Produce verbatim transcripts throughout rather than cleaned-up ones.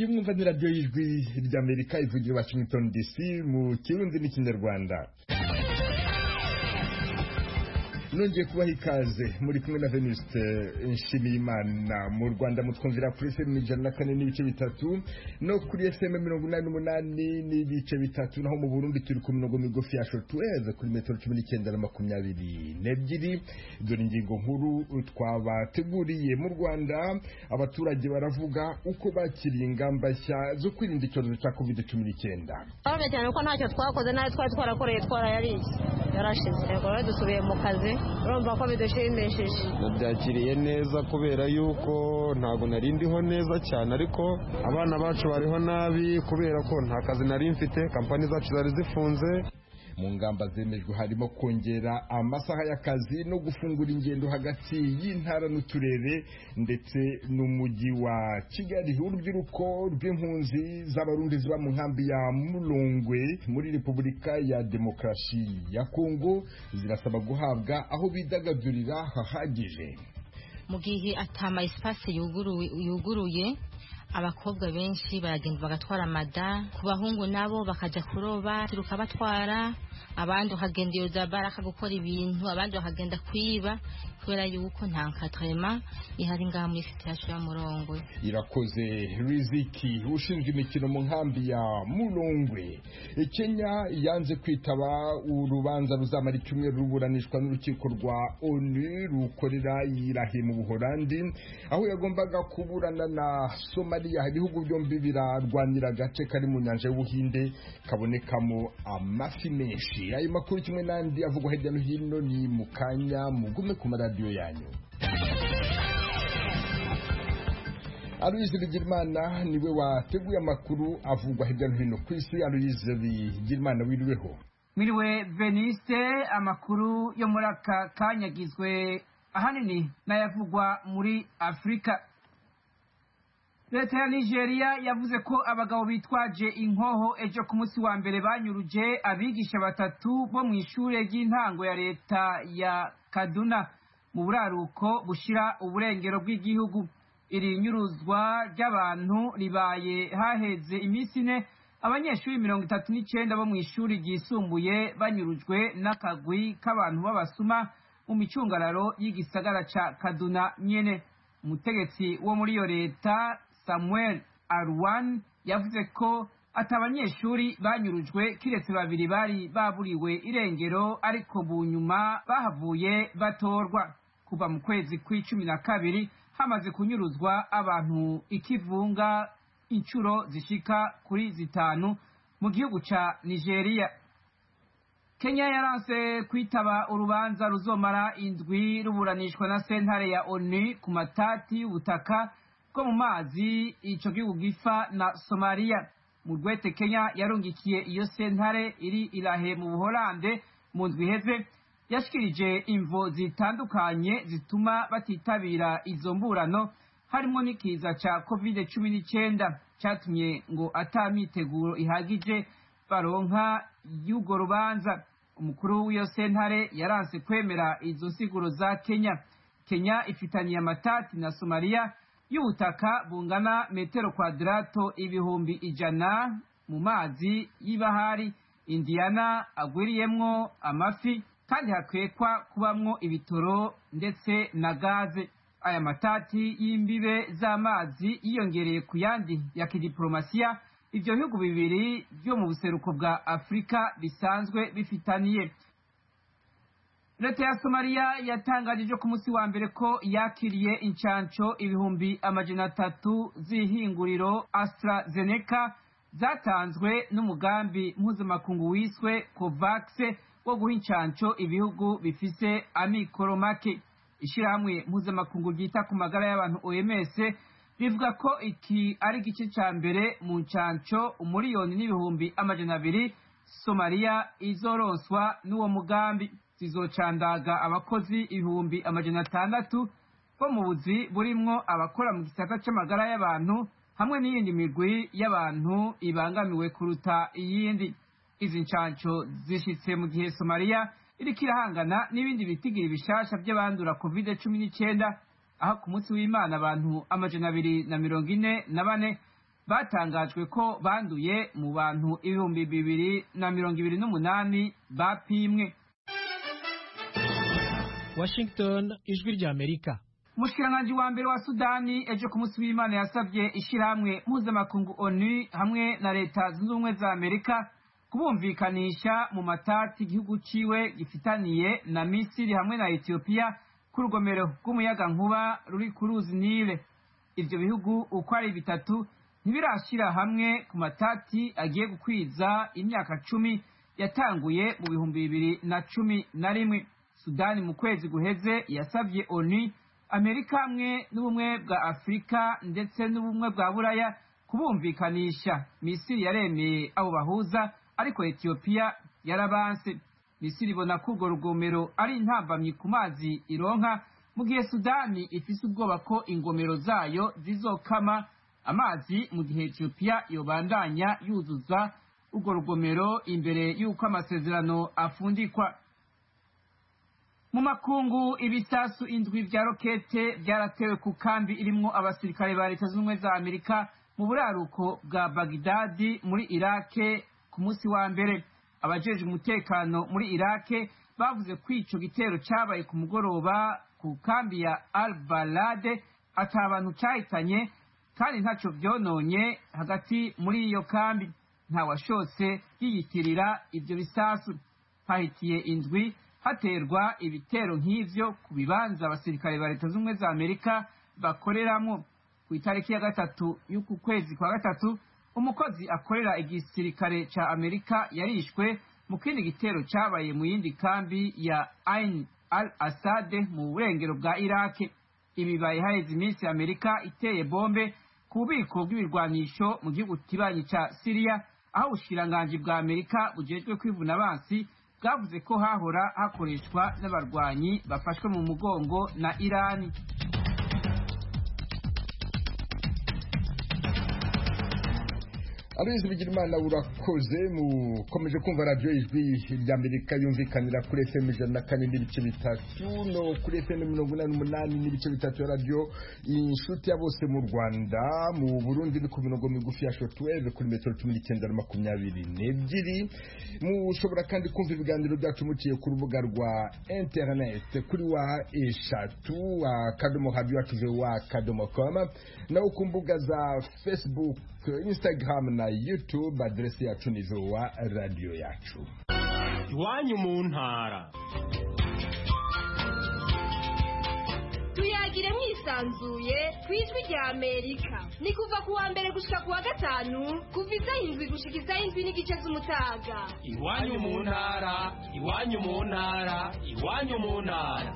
mwumva ni radiyo y'ijwi ry'Amerika ivugira Washington D C mu kirundi n'ikinyarwanda. Nongeye kubaha ikaze muri kumwe na Venuste Nshimiyimana. Mu Rwanda mutwumvira kuri F M ijana na kane n'ibice bitatu no kuri F M mirongo inani n'umunani n'ibice bitatu, naho mu Burundi turi ku mirongo migufi ya shortwave kuri metero cumi n'icyenda na makumyabiri n'ebyiri. Dore ingingo nkuru twabateguriye. Mu Rwanda abaturage baravuga uko bakiriye ingamba nshya zo kwirinda icyorezo cya covid cumi n'icyenda. Arabe cyane ko ntacyo twakoze nayo twari twarakoreye twarayariye yarashize, rero dusubiye mu kazi. Urumva ko bidushimishije. Nabyakiriye neza kubera yuko ntago nari ndiho neza cyane, ariko abana bacu bariho nabi kubera ko nta kazi nari mfite, kampani zacu zari zifunze. Mu ngamba zemejwe harimo kongera amasaha y'akazi no gufungura ingendo hagati y'intara n'uturere ndetse n'umujyi wa Kigali. Urubyiruko rw'impunzi z'abarundi ziba mu nkambi ya Mulongwe muri Repubulika ya Demokarasi ya Kongo zirasaba guhabwa aho bidagadurira hahagije. Mu gihe atama espace yuguruye yuguruye abakobwa benshi baragenda bagatwara amada, ku bahungu nabo bakaja kuroba turuka batwara, abandi bakagenda iyo baraka gukora ibintu, abandi bakagenda kwiba kubera yuko nta nkatrema ihari ngaha muri situation ya Mulongwe. Irakoze Riziki ushinzwe imikino mu nkambi ya Mulongwe. Kenya yanze kwitaba urubanza ruzamara icyumweru ruburanishwa n'urukiko rwa ONU rukorera Irahe mu Buholandi, aho yagombaga kuburana na Somalia. Ibihugu byombi birarwanira agace kari mu nyanja y'Ubuhinde kabonekamo amafi menshi. Ayo makuru kimwe n'andi avugwa hirya no hino ni mu kanya, mugume ku maradiyo yanyu. Aloise Bigirimana niwe wateguye amakuru avugwa hirya no hino ku isi. Aloise Bigirimana, wiriweho? Miriwe Veniste. Amakuru yo muri aka kanyagizwe ahanini n'ayavugwa muri Afrika. Leta ya Nigeria yavuze ko abagabo bitwaje inkoho ejo ku munsi wa mbere banyuruje abigisha batatu bo mu ishure ry'intango ya leta ya Kaduna mu buraruko bushira uburengero bw'igihugu. Iri nyuruzwa ry'abantu ribaye haheze iminsi ine abanyeshuri mirongo itatu n'icyenda bo mu ishuri ryisumbuye banyurujwe n'akagwi k'abantu b'abasuma mu micungararo y'igisagara ca Kaduna nyene. Umutegetsi wo muri iyo leta Samuel Arwan yavuze ko atabanyeshuri banyurujwe kiretse babiri bari baburiwe irengero, ariko bunyuma bahavuye batorwa. Kuva mu kwezi kw'icumi na kabiri hamaze kunyuruzwa abantu ikivunga inshuro zishika kuri zitanu mu gihugu ca Nigeria. Kenya yaranse kwitaba urubanza ruzomara indwi ruburanishwa na sentare ya ONU ku matati y'ubutaka bwo mu mazi ico gihugu gifa na Somalia. Mu rwete Kenya yarungikiye iyo sentare iri Irahe mu Buholande mu ndwi iheze yashikirije imvo zitandukanye zituma batitabira izo mburano, harimo n'ikiza ca covid cumi n'icyenda cyatumye ngo atamiteguro ihagije baronka y'ugo rubanza. Umukuru w'iyo sentare yaranse kwemera izo nsiguro za Kenya. Kenya ifitaniye amatati na Somalia y'ubutaka bungana metero kwadrato ibihumbi ijana mu mazi y'ibahari Indiana agwiriyemwo amafi kandi hakwekwa kubamwo ibitoro ndetse na gaze. Aya matati y'imbibe z'amazi yiyongereye ku yandi ya kidiplomasiya ivyo bihugu bibiri byo mu buseruko bwa Afrika bisanzwe bifitaniye. Leta ya Somalia yatangaje ku munsi wa mbere ko yakiriye incanco ibihumbi amajana atatu z'ihinguriro AstraZeneca zatanzwe n'umugambi mpuzamakungu wiswe COVAX wo guha incanco ibihugu bifise amikoro make. Ishirahamwe mpuzamakungu ryita ku magara y'abantu O M S rivuga ko iki ari igice ca mbere mu ncanco umuriyoni n'ibihumbi amajana abiri Somalia izoronswa n'uwo mugambi. Zizocandaga abakozi ibihumbi amajana atandatu bo mu buzi burimwo abakora mu gisata c'amagara y'abantu hamwe n'iyindi migwi y'abantu ibangamiwe kuruta iyindi. Izi ncanco zishitse mu gihe Somalia iriko irahangana n'ibindi bitigiri bishasha by'abandura covid cumi n'icyenda, aho ku munsi w'Imana abantu amajana abiri na mirongo ine na bane batangajwe ko banduye mu bantu ibihumbi bibiri na mirongo ibiri n'umunani bapimwe. Washington, ijwi rya Amerika. Umushikiranganji wa mbere wa Sudani ejo ku munsi w'Imana yasabye ishirahamwe mpuzamakungu ONU hamwe na leta zunze ubumwe za Amerika kubumvikanisha mu matati igihugu ciwe gifitaniye na Misiri hamwe na Ethiopia ku rugomero rw'umuyaga nkuba ruri ku ruzi Nile. Ivyo bihugu uko ari bitatu ntibirashira hamwe ku matati agiye gukwiza imyaka cumi yatanguye mu bihumbi bibiri na cumi na rimwe. Sudani mu kwezi guheze yasabye ONU, Amerika hamwe n'ubumwe bwa Afrika ndetse n'ubumwe bwa Buraya kubumvikanisha. Misiri yaremeye abo bahuza, ariko Ethiopia yarabanse. Misiri ibona ko urwo rugomero ari intambamyi ku mazi ironka, mu gihe Sudani ifise ubwoba ko ingomero zayo zizokama amazi mu gihe Ethiopia yobandanya yuzuza urwo rugomero imbere y'uko amasezerano afundikwa. Mu makungu, ibisasu indwi vya rokete vyaratewe ku kambi irimwo abasirikare ba leta z'ubumwe za Amerika mu buraruko bwa Bagdadi muri Irake ku munsi wa mbere. Abajejwe umutekano muri Irake bavuze ko ico gitero cabaye ku mugoroba ku kambi ya Al-Balade ata abantu cahitanye kandi ntaco vyononye hagati muri iyo kambi. Nta washose yiyitirira ivyo bisasu. Hahitiye indwi haterwa ibitero nk'ivyo ku bibanza abasirikare ba leta z'ubumwe za Amerika bakoreramwo. Ku itariki ya gatatu y'uku kwezi kwa gatatu, umukozi akorera igisirikare ca Amerika yarishwe mu kindi gitero cabaye mu yindi kambi ya Ain al-Assad mu burengero bwa Irake. Ibibaye haheze iminsi Amerika iteye bombe ku bubiko bw'ibirwanisho mu gihugu kibanyi ca Syria, aho ubushikiranganji bwa Amerika bujejwe kwivuna abansi bwavuze ko hahora hakoreshwa n'abarwanyi bafashwe mu mugongo na Irani. Abizi Bigirimana urakoze. Mukomeje kumva radio ijwi rya Amerika yumvikanira kuri F M ijana na kane n'ibice bitatu no kuri F M mirongo inani n'umunani n'ibice bitatu ya radio inshuti ya bose mu Rwanda. Mu Burundi ni ku mirongo migufi ya shortwave kuri metero cumi n'icyenda na makumyabiri n'ebyiri. Mushobora kandi kumva ibiganiro byacu muciye ku rubuga rwa internet kuri wa eshatu akadomo radio yacu wa akadomo com, naho ku mbuga za Facebook, Instagram na YouTube adresi yacu ni wa radio yacu. Iwanyu mu ntara. Tuyagire mwisanzuye kwijwi rya Amerika. Ni kuva ku wa mbere gushika ku wa gatanu, kuva isaha indwi gushika isaha indwi n'igice z'umutaga. Iwanyu mu ntara, iwanyu mu ntara, iwanyu mu ntara.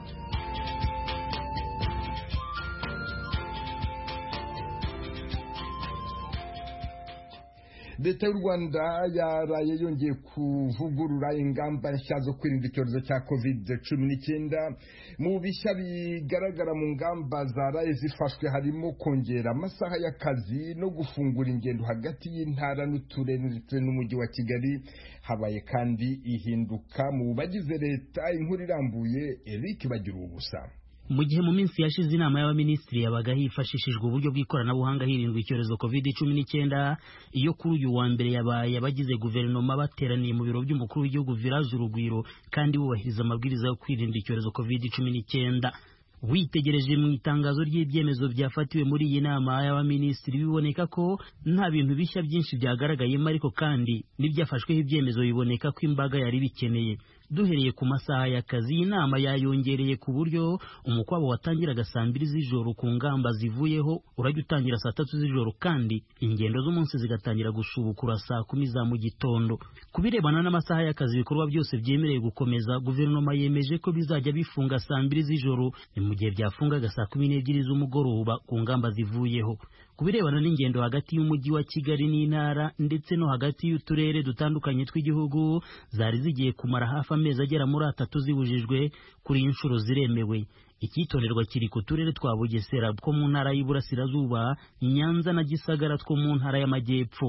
Leta y'u Rwanda yaraye yongeye kuvugurura ingamba nshya zo kwirinda icyorezo cya covid cumi n'icyenda. Mu bishya bigaragara mu ngamba zaraye zifashwe harimo kongera amasaha y'akazi no gufungura ingendo hagati y'intara n'uturere ndetse n'umujyi wa Kigali. Habaye kandi ihinduka mu bagize leta. Inkuru irambuye Eric Bagira ubusa. Mu gihe mu minsi yashize inama y'abaminisitiri yabaga hifashishijwe uburyo bw'ikoranabuhanga hirindwa icyorezo covid cumi n'icyenda, iyo kuri uyu wa mbere yabaye abagize guverinoma bateraniye mu biro by'umukuru w'igihugu Village Urugwiro kandi bubahiriza amabwiriza yo kwirinda icyorezo covid cumi n'icyenda. Witegereje mu itangazo ry'ibyemezo byafatiwe muri iyi nama y'abaminisitiri biboneka ko nta bintu bishya byinshi byagaragayemo, ariko kandi n'ibyafashweho ibyemezo biboneka ko imbaga yari bikeneye. Duhereye ku masaha y'akazi, iyi nama yayongereye ku buryo umukwabo watangiraga saa mbiri z'ijoro ku ngamba zivuyeho urajya utangira saa tatu z'ijoro, kandi ingendo z'umunsi zigatangira gusubukura saa kumi za mu gitondo. Ku birebana n'amasaha y'akazi, ibikorwa byose byemerewe gukomeza, guverinoma yemeje ko bizajya bifunga saa mbiri z'ijoro mu gihe byafungaga saa kumi n'ebyiri z'umugoroba ku ngamba zivuyeho. Ku birebana n'ingendo hagati y'umujyi wa Kigali n'intara ndetse no hagati y'uturere dutandukanye tw'igihugu, zari zigiye kumara hafi amezi agera muri atatu zibujijwe, kuri inshuro ziremewe. Icyitonderwa kiri ku turere twa Bugesera two mu ntara y'Iburasirazuba, Nyanza na Gisagara two mu ntara y'Amajyepfo.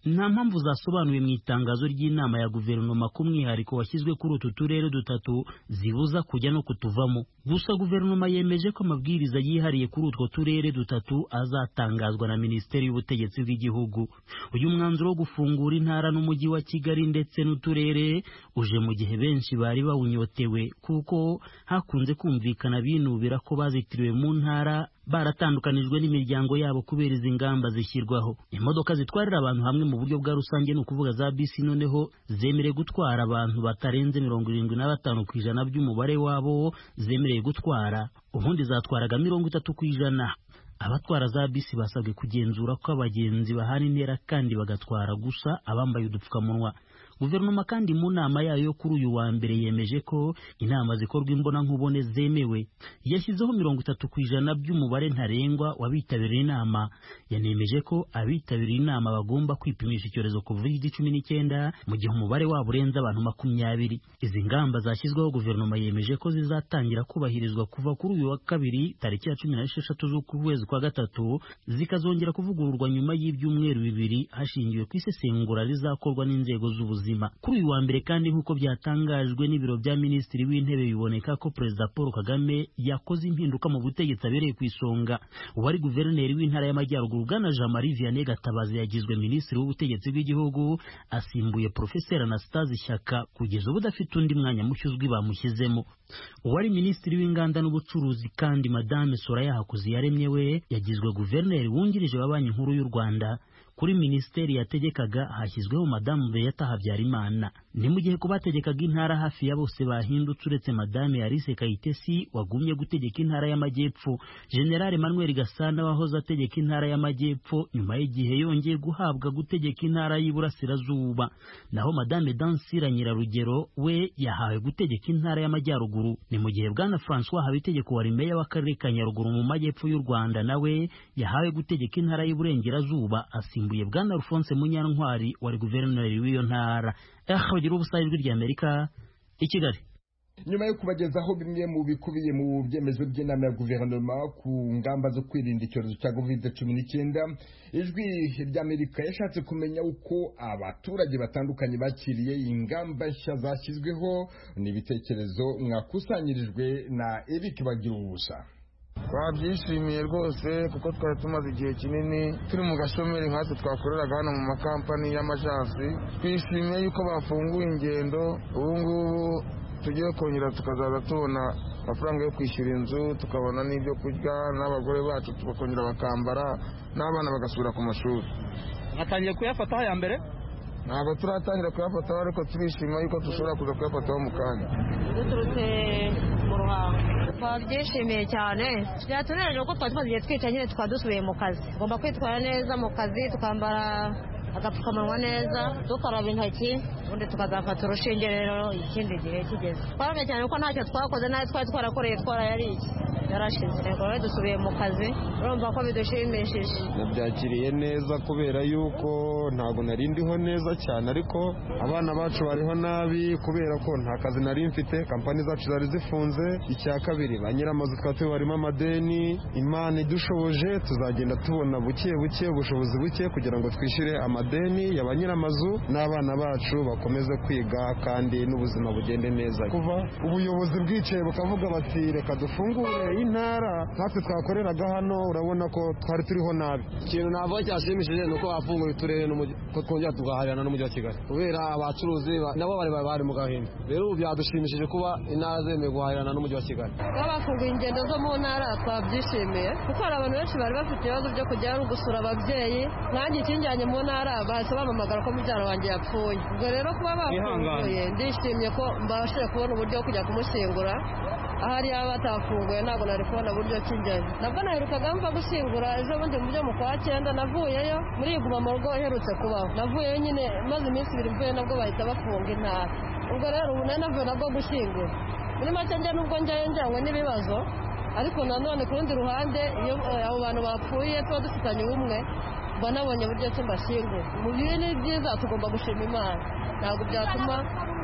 nta mpamvu zasobanuye mu itangazo ry'inama ya guverinoma ku mwihariko washyizwe kuri utu turere dutatu zibuza kujya no kutuvamo. Gusa guverinoma yemeje ko amabwiriza yihariye kuri utwo turere dutatu azatangazwa na Minisiteri y'Ubutegetsi bw'Igihugu. Uyu mwanzuro wo gufungura intara n'umujyi wa Kigali ndetse n'uturere uje mu gihe benshi bari bawunyotewe kuko hakunze kumvikana binubira ko bazitiriwe mu ntara baratandukanijwe n'imiryango yabo kubera izi ngamba zishyirwaho. Imodoka zitwarira abantu hamwe mu buryo bwa rusange ni ukuvuga za bisi noneho zemerewe gutwara abantu batarenze mirongo irindwi na batanu ku ijana by'umubare wabo zemerewe gutwara, ubundi zatwaraga mirongo itatu ku ijana. Abatwara za bisi basabwe kugenzura ko abagenzi bahana intera kandi bagatwara gusa abambaye udupfukamunwa. Guverinoma kandi mu nama yayo kuri uyu wa mbere yemeje ko inama zikorwa imbona nkubone zemewe. Yashyizeho mirongo itatu ku ijana by'umubare ntarengwa wabitabiriye inama. Yanemeje ko abitabiriye inama bagomba kwipimisha icyorezo covid cumi n'icyenda mu gihe umubare wabo urenze abantu makumyabiri. Izi ngamba zashyizweho guverinoma yemeje ko zizatangira kubahirizwa kuva kuri uyu wa kabiri tariki ya cumi n'esheshatu z'ukwezi kwa gatatu, zikazongera kuvugururwa nyuma y'ibyumweru bibiri hashingiwe ku isesengura rizakorwa n'inzego z'ubuzima. Kuri uyu wa mbere kandi nk'uko byatangajwe n'ibiro bya Minisitiri w'Intebe biboneka ko Perezida Paul Kagame yakoze impinduka mu butegetsi abereye ku isonga. Uwari guverineri w'intara y'Amajyaruguru Bwana Jean Marie Vianney Gatabazi yagizwe Minisitiri w'Ubutegetsi bw'Igihugu asimbuye Professeur Anastase Shyaka kugeza ubu udafite undi mwanya mushyuzwi bamushyizemo. Uwari Minisitiri w'Inganda n'Ubucuruzi kandi Madame Soraya Hakuziyaremye we yagizwe guverineri wungirije wa Banki Nkuru y'u Rwanda. Kuri Minisiteri yategekaga hashyizweho Madamu Beata Habyarimana. Ni mu gihe kubategekaga intara hafi ya bose bahindutse uretse Madame Alice Kayitesi wagumye gutegeka intara y'Amajyepfo. General Emmanuel Gasana wahoze ategeka intara y'Amajyepfo nyuma y'igihe yongeye guhabwa gutegeka intara y'Iburasirazuba. Naho Madame Dansira Nyirarugero we yahawe gutegeka intara y'Amajyaruguru. Ni mu gihe Bwana François Habitegeko wari meya w'akarere ka Nyaruguru mu Majyepfo y'u Rwanda nawe yahawe gutegeka intara y'Iburengerazuba asimbuye Bwana Alphonse Munyantwari wari guverineri w'iyo ntara. Ahagira ubusayirwe ry'Amerika i Kigali. Nyuma yo kubagezaho bimwe mu bikubiye mu byemezo by'inama ya guverinoma ku ngamba zo kwirinda icyorezo cya covid cumi n'icyenda, ijwi ry'Amerika yashatse kumenya uko abaturage batandukanye bakiriye ingamba nshya zashyizweho n'ibitekerezo mwakusanyirijwe na Eric Bagirubusa. Twabyishimiye rwose kuko twari tumaze igihe kinini turi mu gashomeri nkatwe twakoreraga hano mu makampani y'amajansi. Twishimiye yuko bafunguye ingendo, ubu ngubu tugiye kongera tukazaza tubona amafaranga yo kwishyura inzu, tukabona n'ibyo kurya, n'abagore bacu tukongera bakambara, n'abana bagasubira ku mashuri. Mwatangiye kuyafataho ya mbere? Ntabwo turatangira kuyafataho ariko turishima yuko dushobora kuza kuyafataho mu kanya. Duturutse mu Ruhango. Twabyishimiye cyane. Byatunejeje ko twari tumaze igihe twicaye nyine twadusubiye mu kazi. Tugomba kwitwara neza mu kazi, tukambara agapfukamunwa neza, dukaraba intoki, ubundi tukazafata urushinge rero ikindi gihe kigeze. Twarabye cyane ko ntacyo twakoze nayo twari twarakoreye twarayariye. Yarashize. Rero dusubiye mu kazi, urumva ko bidushimishije. Nabyakiriye neza kubera yuko ntabwo nari ndiho neza cyane ariko abana bacu bariho nabi kubera ko nta kazi nari mfite, kampani zacu zari zifunze. Icya kabiri ba nyiramazu twatuye barimo amadeni, Imana idushoboje tuzagenda tubona buke buke ubushobozi buke kugira ngo twishyure amadeni ya ba nyiramazu n'abana bacu bakomeze kwiga kandi n'ubuzima bugende neza. Kuva ubuyobozi bwicaye bukavuga bati reka dufungure intara natwe twakoreraga hano, urabona ko twari turiho nabi. Ikintu ntabwo cyashimishije nuko bafunguye uturere ko twongera tugahahirana n'umujyi wa Kigali kubera abacuruzi nabo bari bari mu gahinda. Rero ubu byadushimishije kuba intara zemewe guhahirana n'umujyi wa Kigali. Bafunguye ingendo zo mu ntara twabyishimiye kuko hari abantu benshi bari bafite ibibazo byo kujya gusura ababyeyi, nanjye ikinjyanye mu ntara bahise bampamagara ko mubyara wanjye yapfuye. Ubwo rero kuba bafunguye ndishimye ko mbashije kubona uburyo bwo kujya kumushyingura. Ahari yaba batafunguye ntabwo nari kubona uburyo cy'ingenzi. Nabwo naherukaga mva gushyingura ejo bundi mu byo mu kwa cyenda navuyeyo muri iguma mu rugo iherutse kubaho. Navuyeyo nyine maze iminsi ibiri mvuye nabwo bahita bafunga intara. Ubwo rero ubu nari navuye nabwo gushyingura. Muri make njya nubwo njyayo njyanywe n'ibibazo ariko nanone ku rundi ruhande iyo abo bantu bapfuye tuba dufitanye ubumwe banabonye uburyo cy'imbashyingura. Mu bihe ni byiza tugomba gushima Imana. Ntabwo byatuma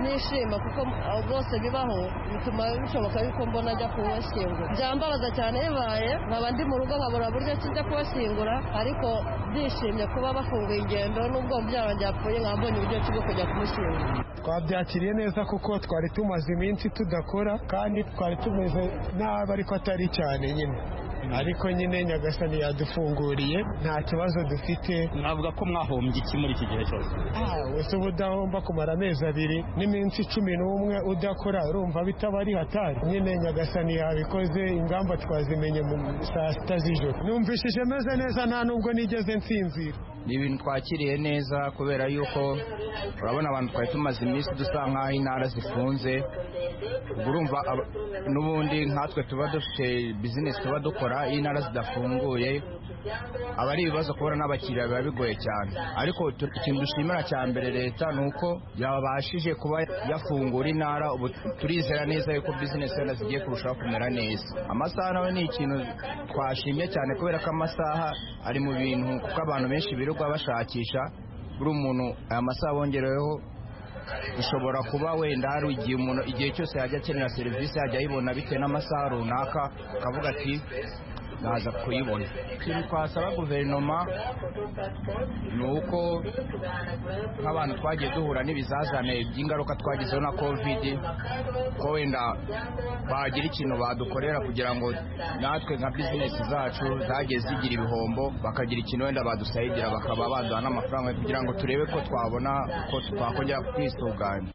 nishima kuko bose bibaho bituma bishoboka yuko mbona ajya kubashyingura. Byambabaza cyane bibaye nkaba ndi mu rugo nkabura buryo kijya kubashyingura, ariko byishimye kuba bafunguye ingendo n'ubwo byaro byapfuye nkaba mbonye uburyo cyo kujya kumushyingura. Twabyakiriye neza kuko twari tumaze iminsi tudakora kandi twari tumeze nabi, ariko atari cyane nyine, ariko nyine Nyagasani yadufunguriye nta kibazo dufite. Navuga ko mwahombye iki muri iki gihe cyose? Ah, wese udahomba kumara amezi abiri n'iminsi cumi n'umwe udakora, urumva bitaba ari hatari. Nyine Nyagasani yabikoze, ingamba twazimenye mu saa sita z'ijoro. Numvishije meze neza nta nubwo nigeze nsinzira. Ni ibintu twakiriye neza kubera yuko urabona abantu twari tumaze iminsi dusa nk'aho intara zifunze. Urumva n'ubundi nkatwe tuba dufite bizinesi tuba dukora, iyo intara zidafunguye aba ari ibibazo kubona n'abakiriya biba bigoye cyane. Ariko ikintu dushimira cya mbere leta ni uko yabashije kuba yafungura intara. Ubu turizera neza yuko bizinesi zenda zigiye kurushaho kumera neza. Amasaha nawe ni ikintu twashimye cyane kubera ko amasaha ari mu bintu kuko abantu benshi birirwa bashakisha. Buri umuntu aya masaha bongereweho ushobora kuba wenda hari igihe umuntu igihe cyose yajya akenera serivisi yajya ayibona bitewe n'amasaha runaka, akavuga ati naza kuyibona. Ikintu twasaba guverinoma ni uko nk'abantu twagiye duhura n'ibizazane by'ingaruka twagizeho na covid, ko wenda bagira ikintu badukorera kugira ngo natwe nka bizinesi zacu zagiye zigira ibihombo, bakagira ikintu wenda badusayidira bakaba baduha n'amafaranga kugira ngo turebe ko twabona ko twakongera kwisuganya.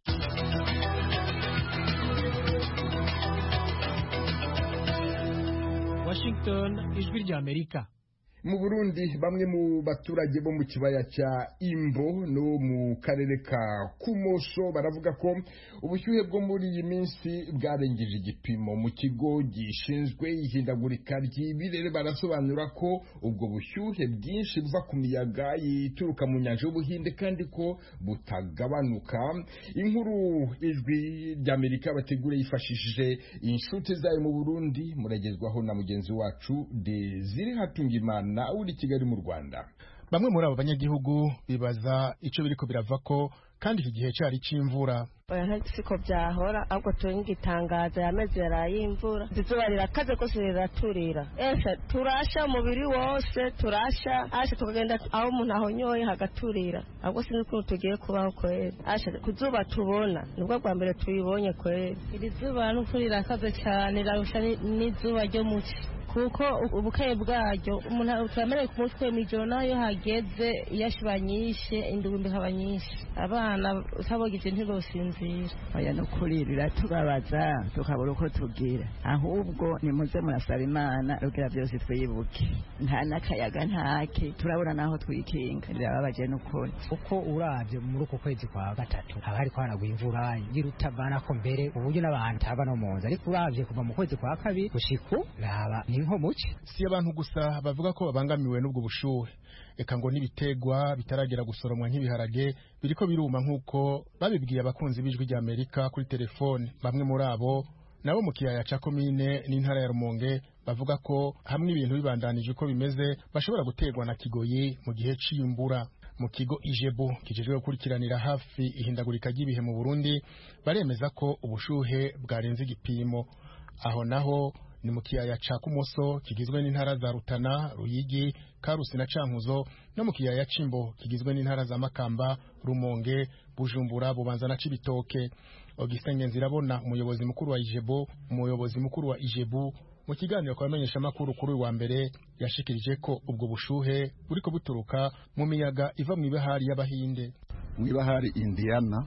Washington, ijwi rya Amerika. Mu Burundi bamwe mu baturage bo mu kibaya cya Imbo no mu karere ka Kumoso baravuga ko ubushyuhe bwo muri iyi minsi bwarengeje igipimo. Mu kigo gishinzwe ihindagurika ry'ibirere barasobanura ko ubwo bushyuhe bwinshi buva ku miyaga ituruka mu nyanja y'Ubuhinde kandi ko butagabanuka. Inkuru ijwi ry'Amerika bategura yifashishije inshuti zayo mu Burundi, muragezwaho na mugenzi wacu Desire Hatungimana na uri Kigali mu Rwanda. Bamwe muri abo banyagihugu bibaza ico biriko biravako kandi iki gihe cyari c'imvura. Oya ntasiko byahora, ahubwo tungitangaza yameze yarayimvura. Izuba rirakaze ko riraturira. Ese turasha umubiri wose, turasha asha tukagenda aho umuntu ahonyoye hagaturira. Ahubwo sinzi ko tugiye kubaho kwera. Asha kuzuba tubona nubwo bwa mbere tuyibonye kwera. Iri zuba n'ukuri rirakaze cyane, rirarusha n'izuba ryo muci. Kuko ubukeye bwaryo umuntu turamereye ku mutwe mijoro nayo hageze yashiba nyinshi indugumbi kaba nyinshi abana utabogize ntibosinzira. Oya no kuririra tubabaza tukabura uko tugira, ahubwo nimuze murasaba Imana rugira byose twibuke. Nta nakayaga ntake turabura naho twikinga, birababaje n'ukuri. Uko uravye muri uko kwezi kwa gatatu haba hariko haragwa imvura y'irutavana ko mbere uburyo n'abantu taba no munzi, ariko uravye kuva mu kwezi kwa kabiri gushiku raba muci. Si abantu gusa bavuga ko babangamiwe n'ubwo bushuhe, eka ngo nibitegwa bitaragera gusoromwa nk'ibiharage biriko biruma nk'uko babibwiye abakunzi b'ijwi rya Amerika kuri telefone. Bamwe muri abo nabo mu kiyaya ca komine n'intara ya Rumonge bavuga ko hamwe ibintu bibandanije uko bimeze bashobora gutegwa na kigoyi mu gihe c'imbura. Mu kigo Ijebu kijejwe gukurikiranira hafi ihindagurika ry'ibihe mu Burundi baremeza ko ubushuhe bwarenze igipimo. Aho naho ni mu kiyaya ca Kumoso kigizwe n'intara za Rutana, Ruyigi, Karusi na Cankuzo, no mu kiyaya c'Imbo kigizwe n'intara za Makamba, Rumonge, Bujumbura, Bubanza na Cibitoke. Augustin Ngenzirabona umuyobozi mukuru wa Ijebu, umuyobozi mukuru wa Ijebu mu kiganiro kwamenyesha makuru kuri wa mbere yashikirije ko ubwo bushuhe buriko buturuka mu miyaga iva mu ibahari y'Abahinde. Mu ibahari Indiana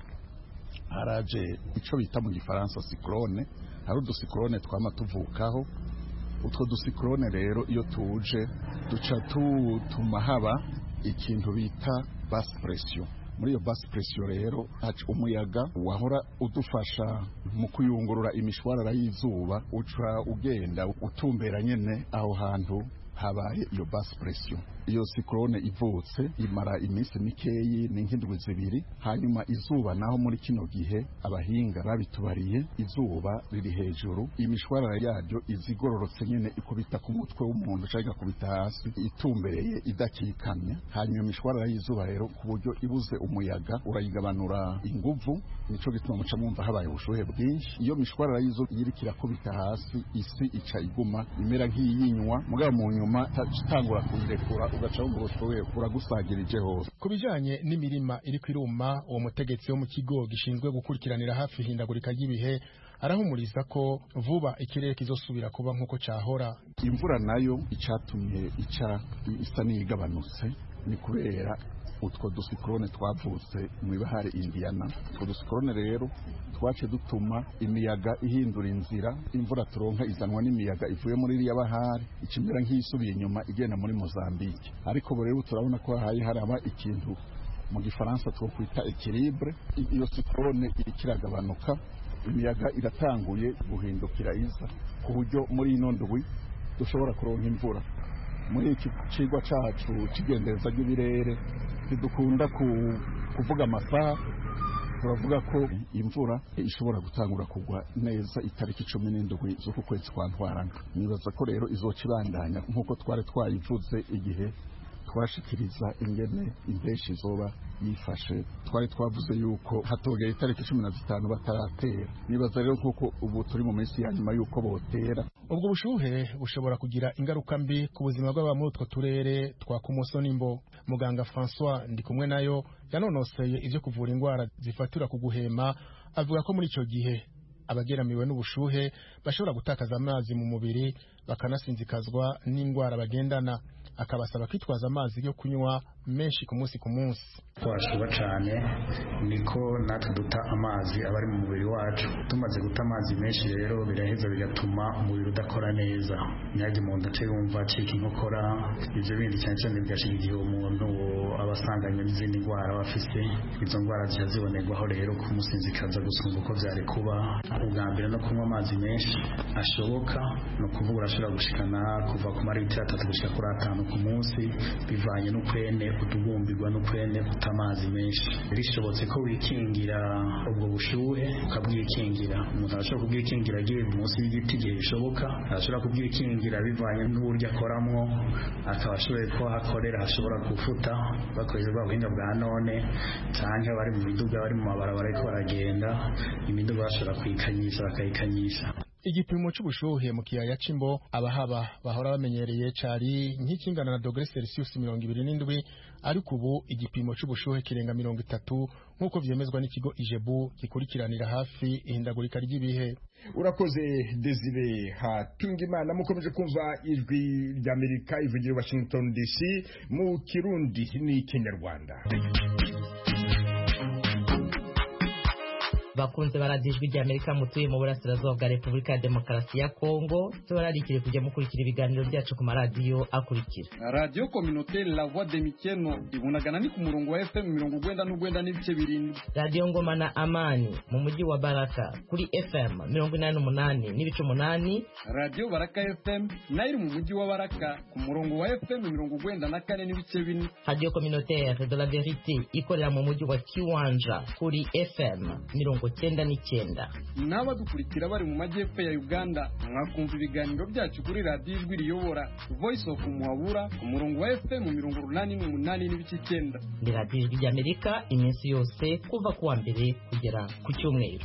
haraje ico bita mu gifaransa cyclone, hari udusikorone twama tuvukaho. Utwo dusikorone rero iyo tuje duca tutuma haba ikintu bita basse pression. Muri iyo basse pression rero haca umuyaga wahora udufasha mu kuyungurura imishwarara y'izuba uca ugenda utumbera nyene aho hantu habaye iyo basse pression. iyo siklone ivutse imara iminsi mikeyi ni nk'indwi zibiri, hanyuma izuba naho muri kino gihe abahinga babitubariye izuba riri hejuru, imishwarara yaryo izigororotse nyene ikubita ku mutwe w'umuntu cyangwa ikubita hasi itumbereye idakikamye, hanyuma imishwarara y'izuba rero ku buryo ibuze umuyaga urayigabanura inguvu, nico gituma muca mwumva habaye ubushuhe bwinshi. Iyo mishwarara y'izuba iriko irakubita hasi isi ica iguma imera nk'iyinywa, mugabo mu nyuma itangura kuyirekura ugaca wumva ubushuhe buragusagirije hose. Ku bijanye n'imirima iri kwiruma, uwo mutegetsi wo mu kigo gishinzwe gukurikiranira hafi ihindagurika ry'ibihe arahumuriza ko vuba ikirere kizosubira kuba nk'uko cahora. Imvura nayo icatumye ica isa n'iyigabanutse ni kubera utwo dusiklone twavutse mu ibahari Indiana. Utwo dusiklone rero twace dutuma imiyaga ihindura inzira, imvura turonka izanwa n'imiyaga ivuye muri iriya bahari ikimera nk'isubiye inyuma igenda muri Mozambique. Ariko bo rero turabona ko hayi haraba ikintu mu gifaransa twokwita equilibre, iyo siklone irikiragabanuka, imiyaga iratanguye guhindukira iza ku buryo muri ino ndwi dushobora kuronka imvura. Muri iki cigwa cacu kigendereza ry'ibirere ntidukunda ku, kuvuga amasaha, turavuga ko imvura ishobora gutangura kugwa neza itariki cumi n'indwi z'uku kwezi kwa Ntwarante. Nibaza ko rero izoca ibandanya nk'uko twari twayivuze igihe twashikiriza ingene impeshi izoba yifashe. Twari twavuze yuko hatogera itariki cumi na zitanu bataratera. Nibaza rero kuko ubu turi mu minsi ya nyuma yuko botera. Ubwo bushuhe bushobora kugira ingaruka mbi ku buzima bw'aba muri utwo turere twa Kumoso n'Imbo. Muganga François Ndikumwe nayo yanonoseye ivyo kuvura indwara zifatira ku guhema, avuga ko muri ico gihe abageramiwe n'ubushuhe bashobora gutakaza amazi mu mubiri bakanasinzikazwa n'indwara bagendana, akabasaba kwitwaza amazi yo kunywa menshi ku munsi ku munsi. Twashuba cyane niko natwe duta amazi abari mu mubiri wacu. Tumaze guta amazi menshi rero biraheza bigatuma umubiri udakora neza, nyagi mu nda yumva acika inkokora, ivyo bindi cyane cyane bigashika igihe umuntu abasanganye n'izindi ndwara bafise. Izo ndwara zica zibonerwaho rero kumusinzikaza gusumba uko vyari kuba. Ubwa mbere no kunywa amazi menshi ashoboka, no kuvuga urashobora gushikana kuva ku maritiro atatu gushika kuri atanu ku munsi, bivanye n'ukwene utugumbirwa n'ukwene uta amazi menshi. Birishobotse ko wikingira ubwo bushuhe ukabwikingira. Umuntu arashobora kubwikingira agiye munsi y'igiti igihe bishoboka, arashobora kubwikingira bivanye n'uburyo akoramwo, akaba ashoboye ko hakorera hashobora gufuta bakoresheje bwa buhinga bwa none, canke bari mu miduga bari mu mabarabara ariko baragenda imiduga bashobora kwikanyisha bakayikanyisha. Igipimo c'ubushuhe mu kiyaya c'Imbo abahaba bahora bamenyereye cari nk'ikingana na dogere Celsius mirongo ibiri n'indwi, ariko ubu igipimo c'ubushuhe kirenga mirongo itatu nk'uko vyemezwa n'ikigo Ijebu gikurikiranira hafi ihindagurika ry'ibihe. Urakoze Desire Hatungimana. Mukomeje kumva ijwi ry'Amerika ivugira Washington D C mu Kirundi n'Ikinyarwanda. Bakunze baradijwe rya Amerika mutuye mu burasirazuba bwa Repubulika ya Demokarasi ya Kongo, tubararikire kujya mukurikira ibiganiro byacu ku maradiyo akurikira: Radio Communautaire La Voix de Mikeno ibunagana ni ku murongo wa F M mirongo ugwenda n'ugwenda n'ibice birindwi. Radio Ngoma na Amani mu mujyi wa Baraka kuri F M mirongo inani n'umunani n'ibice umunani. Radio Baraka F M nayo mu mujyi wa Baraka ku murongo wa F M mirongo ugwenda na kane n'ibice bine. Radio Communautaire de la Vérité ikorera mu mujyi wa Kiwanja kuri F M mirongo cyenda n'icyenda. Naba dukurikira bari mu majyepfo ya Uganda mwakumva ibiganiro byacu kuri radio ijwi riyobora Voice of Muhabura ku murongo wa F M mirongo urunani n'umunani n'ibice icyenda. Ni radio ijwi ry'Amerika iminsi yose kuva kuwa mbere kugera ku cyumweru.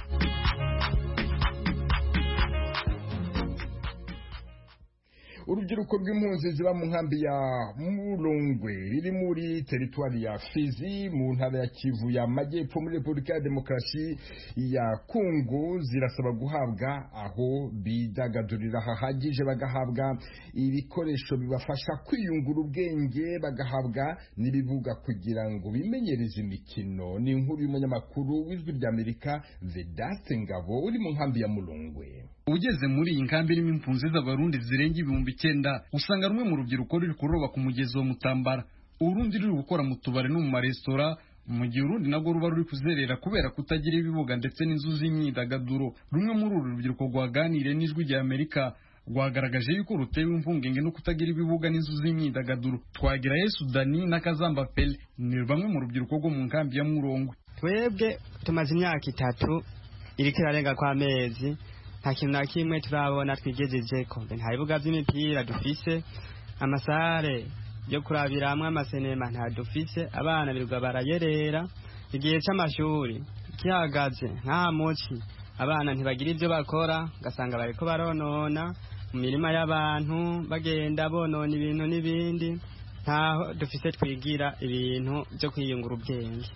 Urubyiruko rw'impunzi ziba mu nkambi ya Mulongwe iri muri teritwari ya Fizi mu ntara ya Kivu ya Majyepfo muri Repubulika ya Demokarasi ya Kongo zirasaba guhabwa aho bidagadurira hahagije, bagahabwa ibikoresho bibafasha kwiyungura ubwenge, bagahabwa n'ibibuga kugira ngo bimenyereze imikino. Ni inkuru y'umunyamakuru w'ijwi ry'Amerika Vedaste Ngabo uri mu nkambi ya Mulongwe. Ugeze muri iyi nkambi irimo impunzi z'abarundi zirenga ibihumbi icyenda, usanga rumwe mu rubyiruko ruri kuroba ku mugezi wa Mutambara, urundi ruri gukora mu tubare no mu maresitora, mu gihe urundi nabwo ruba ruri kuzerera kubera kutagira ibibuga ndetse n'inzu z'imyidagaduro. Rumwe muri uru rubyiruko rwaganiriye n'ijwi rya Amerika rwagaragaje yuko rutewe impungenge no kutagira ibibuga n'inzu z'imyidagaduro. Twagira Yesu Dani na Kazamba Pele ni bamwe mu rubyiruko rwo mu nkambi ya Murongwe. Twebwe tumaze imyaka itatu iriko irarenga kwa mezi nta kintu na kimwe turabona twigejejeko, nta bibuga by'imipira dufise, amasare yo kurabiramwe amasenema nta dufise, abana biruga barayerera, igihe c'amashuri kihagaze nta muci abana ntibagira ivyo bakora, gasanga bariko baronona mu mirima y'abantu bagenda bonona ibintu n'ibindi, ntaho dufise twigira ibintu byo kwiyungura ubwenge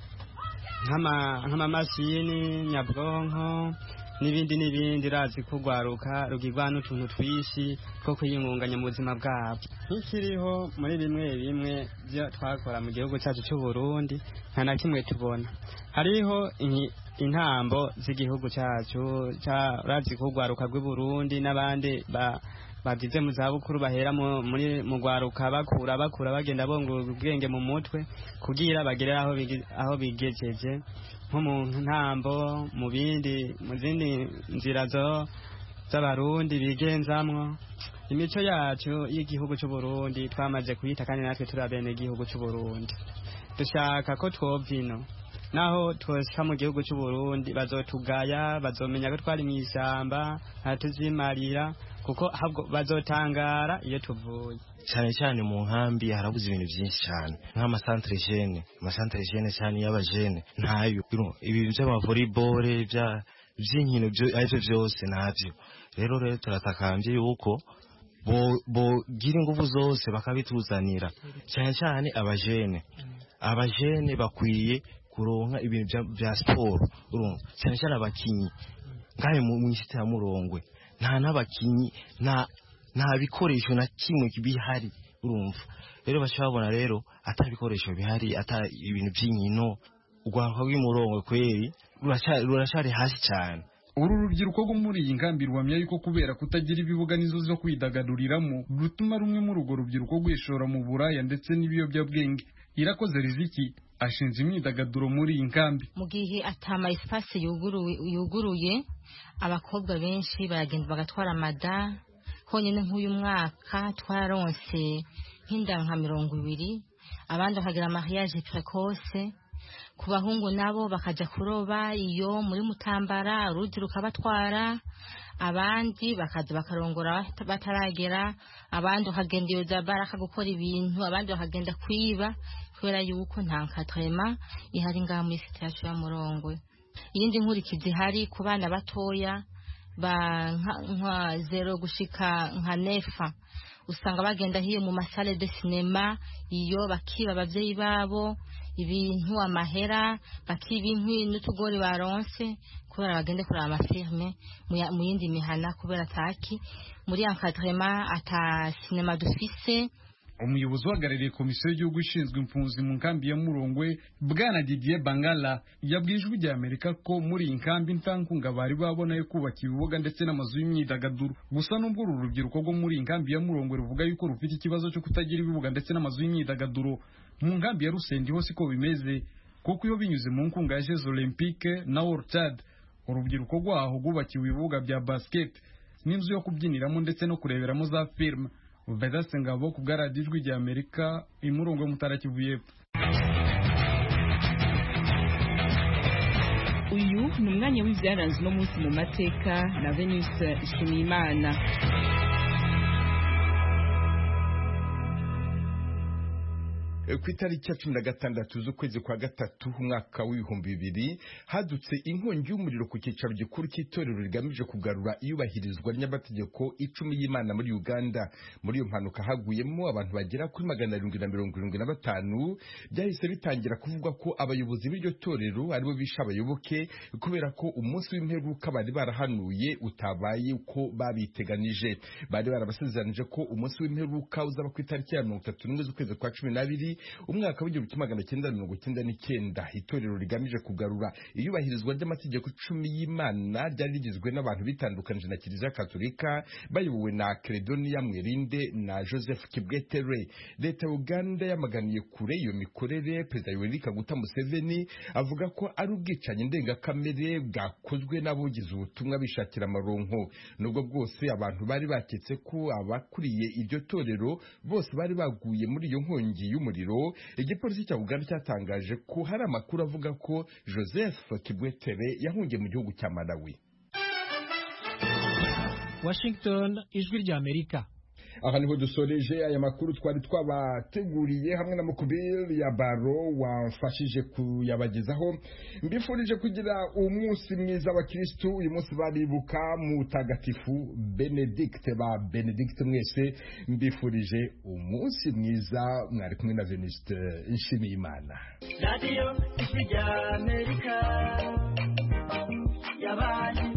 nk'amamashini nyabwonko n'ibindi n'ibindi, razi kugwaruka rugirwa n'utuntu twishi two kwiyungunganya mu buzima bwabo. Nk'ikiriho muri bimwe bimwe byo twakora mu gihugu cyacu cy'u Burundi nta na kimwe tubona. Hariho intambo z'igihugu cyacu razi kugwaruka rw'u Burundi n'abandi ba bagize mu zabukuru bahera muri mu gwaruka bakura bakura bagenda bongura ubwenge mu mutwe kugira bagere aho aho bigejeje nko mu ntambo mu bindi mu zindi nzira zo z'abarundi bigenzamwo. Imico yacu y'igihugu cy'u Burundi twamaze kuyita kandi natwe turabene igihugu cy'u Burundi. Dushaka ko twovino naho twosha mu gihugu cy'u Burundi bazotugaya, bazomenya ko twari mu ishyamba ntatuzimarira kuko bazotangara iyo tuvuye. Cyane cyane mu nkambi harabuze ibintu byinshi cyane nk'amasantere jene amasantere jene cyane y'abajene ntayo, ibintu by'amavolleyball bya by'inkino arivyo byose navyo. Rero rero turatakambye yuko bo bo gira ingufu zose bakabituzanira, cyane cyane abajene abajene bakwiye kuronka ibintu bya siporo, urumva cyane cyane abakinyi ngaye mu ishite ya Murongwe nta n'abakinyi nta nta bikoresho na kimwe bihari, urumva rero bashobora rero atabikoresho bihari ata ibintu by'inkino urwako rw'Imurongwe kweri rurashari hasi cyane. Uru rubyiruko rwo muri iyi nkambi rwamya yuko kubera kutagira ibibuga n'izo zo kwidagaduriramo rutuma rumwe muri urwo rubyiruko rwishora mu buraya ndetse n'ibiyobyabwenge. Irakoze Riziki ashinze imyidagaduro muri iyi nkambi. Mu gihe atama espace yuguruye yuguruye abakobwa benshi baragenda bagatwara mada. Honyine nk'uyu mwaka twaronse nk'inda nka mirongo ibiri, abandi bakagira mariage precoce. Ku bahungu nabo bakaja kuroba iyo muri Mutambara uruzi rukabatwara, abandi bakaza bakarongora bataragera, abandi bakagenda iyo za baraka gukora ibintu, abandi bakagenda kwiba kubera yuko nta nkatrema ihari ngaha muri site yacu ya Murongwe. Iyindi nkurikizi hari ku bana batoya ba nka zero gushika nka nefa, usanga bagenda hiyo mu masale de cinema iyo bakiba abavyeyi babo ibintu amahera, bakiba inkwi n'utugori baronse kubera bagende kuraba amafirme mu yindi mihana kubera taki muri encadrement ata cinema dufise. Umuyobozi uhagarariye komisiyo y'igihugu ishinzwe impunzi mu nkambi ya Murongwe Bwana Didier Bangala yabwijwe rya Amerika ko muri iyi nkambi ntankunga bari babona yo kubaka ibibuga ndetse n'amazu y'imyidagaduro. Gusa nubwo uru rubyiruko rwo muri iyi nkambi ya Murongwe ruvuga yuko rufite ikibazo cyo kutagira ibibuga ndetse n'amazu y'imyidagaduro, mu nkambi ya Rusendi hose ko bimeze kuko iyo binyuze mu nkunga ya Jeux Olympiques na Orchard urubyiruko rwaho rwubakiwe ibibuga bya basket n'inzu yo kubyiniramo ndetse no kureberamo za film. Vedaste Ngabo ku bwaradijwi rya Amerika Imurongwe Mutara Kivu y'Epfo. Uyu ni umwanya w'ibyaranzwe no munsi mu mateka na Venus Shimimana. Ku itariki ya cumi na gatandatu z'ukwezi kwa gatatu umwaka w'ibihumbi bibiri hadutse inkongi y'umuriro ku cyicaro gikuru cy'itorero rigamije kugarura iyubahirizwa ry'amategeko icumi y'Imana muri Uganda. Muri iyo mpanuka haguyemo abantu bagera kuri magana arindwi na mirongo irindwi na batanu. Byahise bitangira kuvugwa ko abayobozi b'iryo torero aribo bishe abayoboke kubera ko umunsi w'imperuka bari barahanuye utabaye uko babiteganije. Bari barabasezeranije ko umunsi w'imperuka uzaba ku itariki ya mirongo itatu n'imwe z'ukwezi kwa cumi n'abiri umwaka w'igihumbi kimwe magana cyenda mirongo cyenda n'icyenda. Itorero rigamije kugarura iyubahirizwa ry'amategeko icumi y'Imana ryari rigizwe n'abantu bitandukanije na Kiliziya Katolika bayobowe na Credonia Mwerinde na Joseph Kibwetere. Leta ya Uganda yamaganiye kure iyo mikorere. Perezida Yoweri Kaguta Museveni avuga ko ari ubwicanyi ndengakamere bwakozwe n'abugize ubutumwa bishakira amaronko. Nubwo bwose abantu bari baketse ko abakuriye iryo torero bose bari baguye muri iyo nkongi y'umuriro, igipolisi cya Uganda cyatangaje ko hari amakuru avuga ko Joseph Kibwetere yahungiye mu gihugu cya Malawi. Washington, ijwi rya Amerika. Aha niho dusoreje aya makuru twari twabateguriye hamwe na Mukubiri ya Baro wamfashije kuyabagezaho. Mbifurije kugira umunsi mwiza wa Kristo. Uyu munsi baribuka mutagatifu Benedict ba Benedict mwese. Mbifurije umunsi mwiza. Mwari kumwe na Venuste Nshimiyimana. Radio Ijwi rya Amerika yabaye